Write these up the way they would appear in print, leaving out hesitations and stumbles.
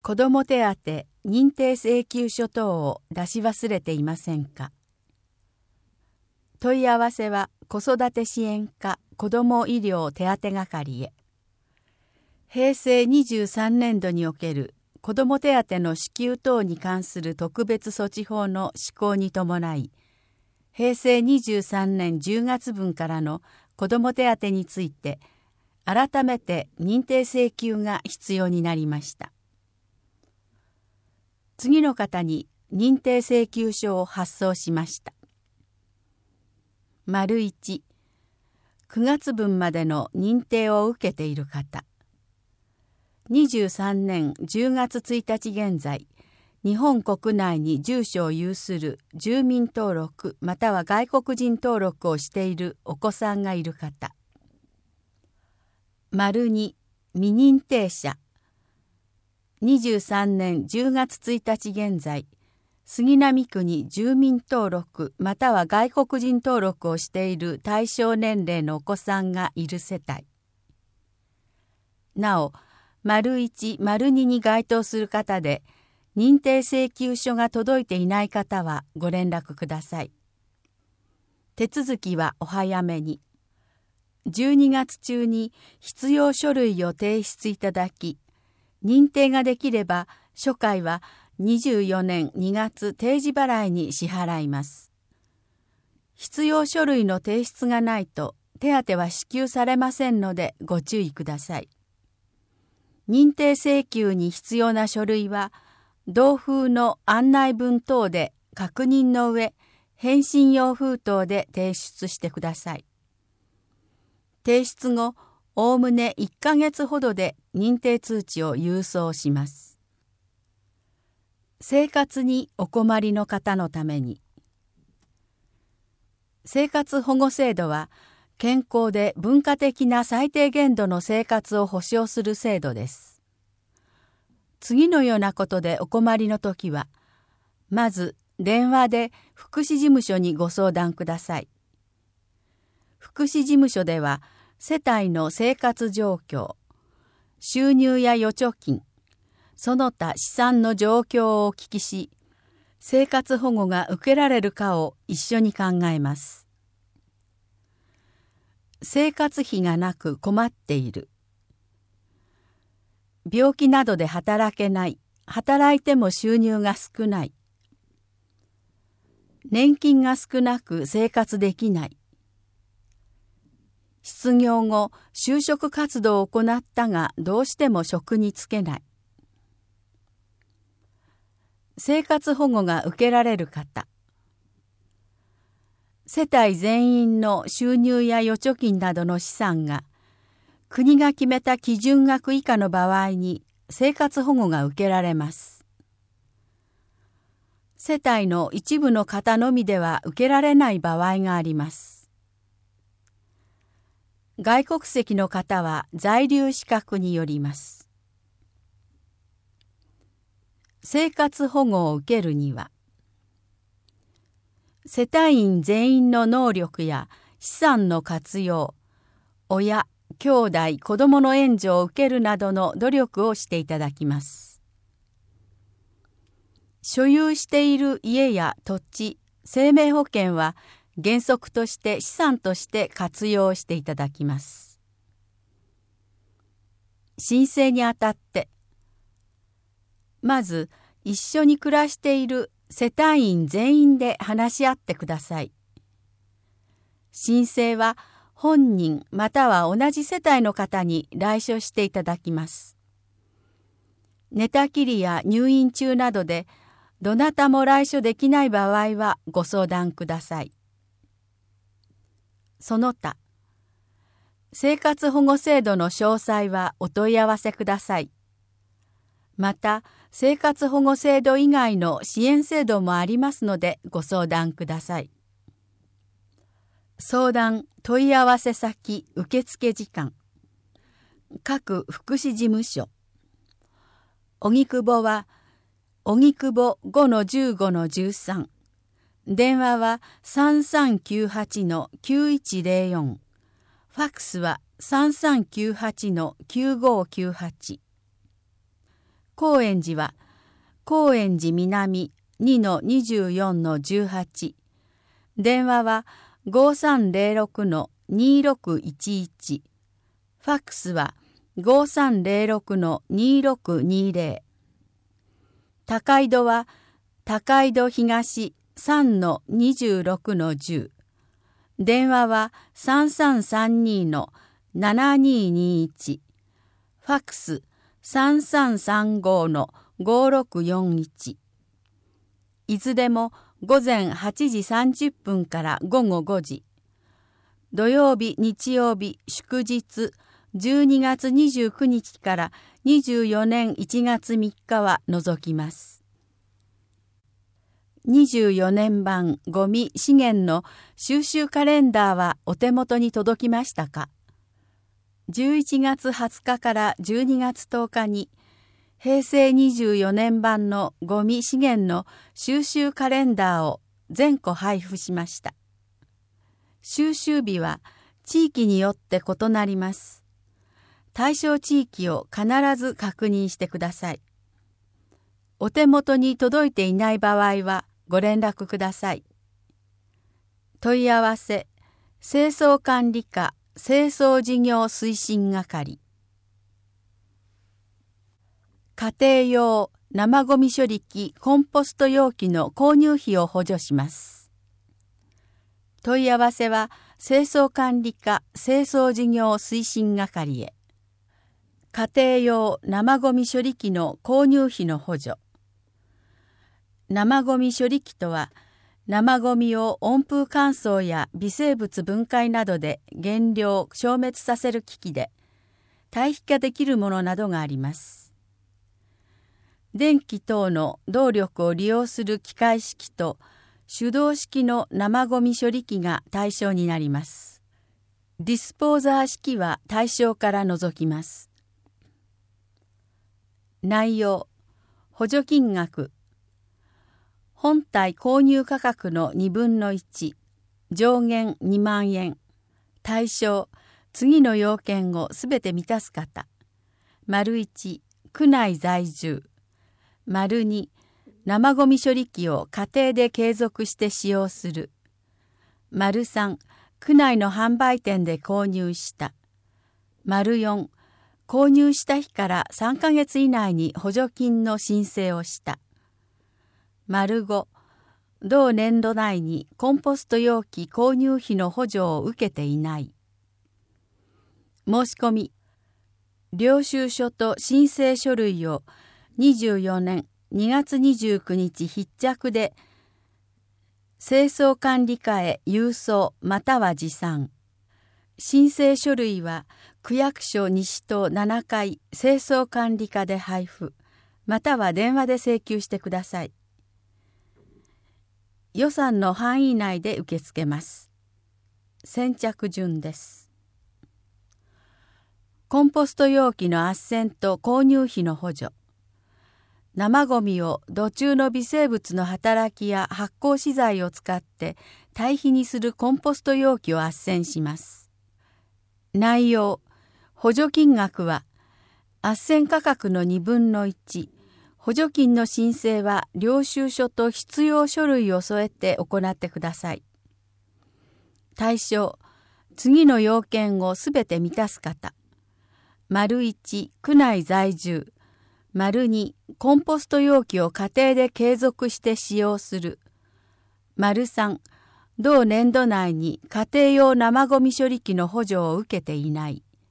子ども手当認定請求書等を出し忘れていませんか。問い合わせは子育て支援課子ども医療手当係へ。平成23年度における子ども手当の支給等に関する特別措置法の施行に伴い、平成23年10月分からの子ども手当について、改めて認定請求が必要になりました。次の方に認定請求書を発送しました。1、9月分までの認定を受けている方。23年10月1日現在、日本国内に住所を有する住民登録または外国人登録をしているお子さんがいる方。2、未認定者。23年10月1日現在、杉並区に住民登録または外国人登録をしている対象年齢のお子さんがいる世帯。なお、1、2に該当する方で、認定請求書が届いていない方はご連絡ください。手続きはお早めに。12月中に必要書類を提出いただき、認定ができれば初回は24年2月定時払いに支払います。必要書類の提出がないと手当は支給されませんのでご注意ください。認定請求に必要な書類は同封の案内文等で確認の上、返信用封筒で提出してください。提出後、おおむね1ヶ月ほどで認定通知を郵送します。生活にお困りの方のために。生活保護制度は健康で文化的な最低限度の生活を保障する制度です。次のようなことでお困りのときは、まず電話で福祉事務所にご相談ください。福祉事務所では、世帯の生活状況、収入や預貯金、その他資産の状況をお聞きし、生活保護が受けられるかを一緒に考えます。生活費がなく困っている。病気などで働けない、働いても収入が少ない。年金が少なく生活できない。失業後、就職活動を行ったがどうしても職に就けない。生活保護が受けられる方。世帯全員の収入や預貯金などの資産が国が決めた基準額以下の場合に生活保護が受けられます。世帯の一部の方のみでは受けられない場合があります。外国籍の方は在留資格によります。生活保護を受けるには、世帯員全員の能力や資産の活用、親、兄弟、子どもの援助を受けるなどの努力をしていただきます。所有している家や土地、生命保険は原則として資産として活用していただきます。申請にあたって、まず一緒に暮らしている世帯員全員で話し合ってください。申請は本人または同じ世帯の方に来所していただきます。寝たきりや入院中などでどなたも来所できない場合はご相談ください。その他、生活保護制度の詳細はお問い合わせください。また、生活保護制度以外の支援制度もありますのでご相談ください。相談・問い合わせ先・受付時間。各福祉事務所。荻窪は、荻窪 5-15-13。電話は 3398-9104。ファックスは 3398-9598。 高円寺は、高円寺南 2-24-18。電話は5306-2611。ファックスは5306-2620。高井戸は高井戸東 3-26-10。電話は3332-7221。ファックス3335-5641。いつでも午前8時30分から午後5時。土曜日、日曜日、祝日、12月29日から24年1月3日は除きます。24年版ゴミ資源の収集カレンダーはお手元に届きましたか？11月20日から12月10日に平成24年版のゴミ資源の収集カレンダーを全個配布しました。収集日は地域によって異なります。対象地域を必ず確認してください。お手元に届いていない場合はご連絡ください。問い合わせ、清掃管理課清掃事業推進係。家庭用生ごみ処理機コンポスト容器の購入費を補助します。問い合わせは清掃管理課清掃事業推進係へ。家庭用生ごみ処理機の購入費の補助。生ごみ処理機とは、生ごみを温風乾燥や微生物分解などで減量・消滅させる機器で、堆肥化できるものなどがあります。電気等の動力を利用する機械式と手動式の生ごみ処理機が対象になります。ディスポーザー式は対象から除きます。内容、補助金額、本体購入価格の2分の1、上限2万円、対象、次の要件をすべて満たす方、1、区内在住、2、生ごみ処理機を家庭で継続して使用する、3、区内の販売店で購入した、4、購入した日から3ヶ月以内に補助金の申請をした。5、同年度内にコンポスト容器購入費の補助を受けていない。申し込み、領収書と申請書類を24年2月29日必着で、清掃管理課へ郵送または持参。申請書類は区役所西棟7階清掃管理課で配布、または電話で請求してください。予算の範囲内で受け付けます。先着順です。コンポスト容器の斡旋と購入費の補助。生ごみを土中の微生物の働きや発酵資材を使って堆肥にするコンポスト容器を斡旋します。内容、補助金額は、斡旋価格の2分の1、補助金の申請は領収書と必要書類を添えて行ってください。対象、次の要件をすべて満たす方。1、区内在住。2、コンポスト容器を家庭で継続して使用する。3、同年度内に家庭用生ごみ処理機の補助を受けていない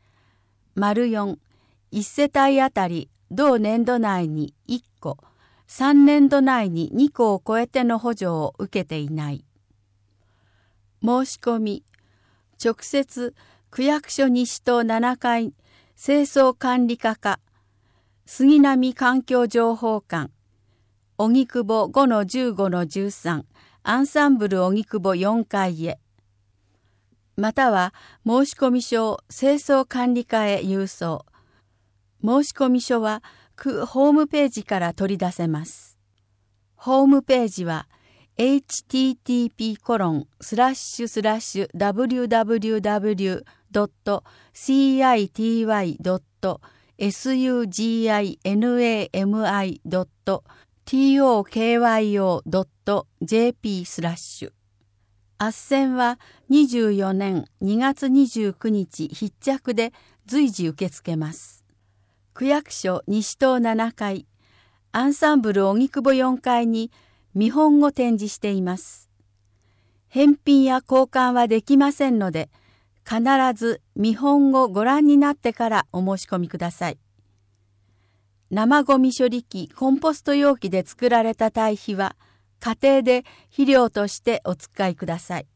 。4、1世帯あたり同年度内に1個、3年度内に2個を超えての補助を受けていない。申し込み、直接区役所西棟7階清掃管理課課、杉並環境情報館、荻窪 5-15-13 アンサンブル荻窪4階へ、または申込書を清掃管理課へ郵送。申込書は区ホームページから取り出せます。ホームページは http://www.city.ac suginami.tokyo.jp/斡旋は24年2月29日必着で随時受け付けます。区役所西棟7階、アンサンブル荻窪4階に見本を展示しています。返品や交換はできませんので、必ず見本をご覧になってからお申し込みください。生ごみ処理機、コンポスト容器で作られた堆肥は、家庭で肥料としてお使いください。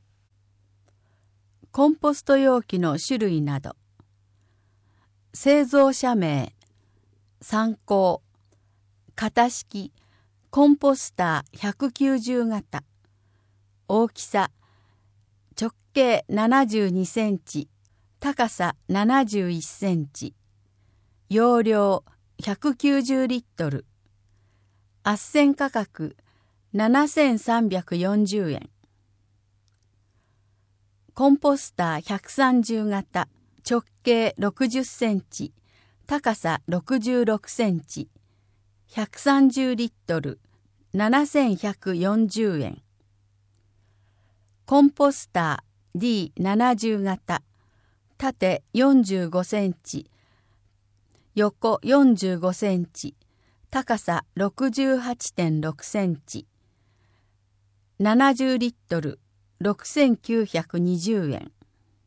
コンポスト容器の種類など。製造者名、参考、型式、コンポスター190型。大きさ、直径72センチ、高さ71センチ。容量190リットル。斡旋価格7340円。コンポスター130型、直径60センチ、高さ66センチ。130リットル、7140円。コンポスター D70 型、縦45センチ、横45センチ、高さ 68.6 センチ。70リットル、6920円。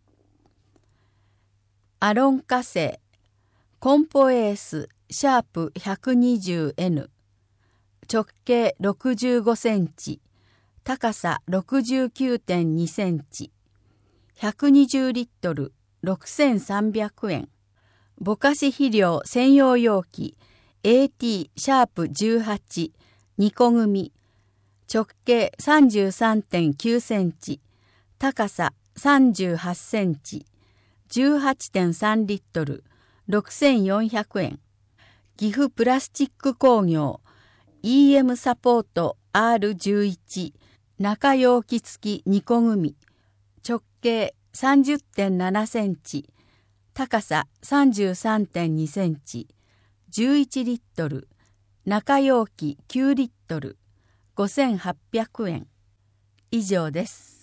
アロン化成、コンポエースシャープ 120N、直径65センチ、高さ 69.2 センチ。120リットル、6300円。ぼかし肥料専用容器 AT シャープ18、2個組。直径 33.9 センチ、高さ38センチ、18.3 リットル、6400円。岐阜プラスチック工業 EM サポート R11 中容器付き2個組。直径 30.7 センチ、高さ 33.2 センチ、11リットル、中容器9リットル、5800円。以上です。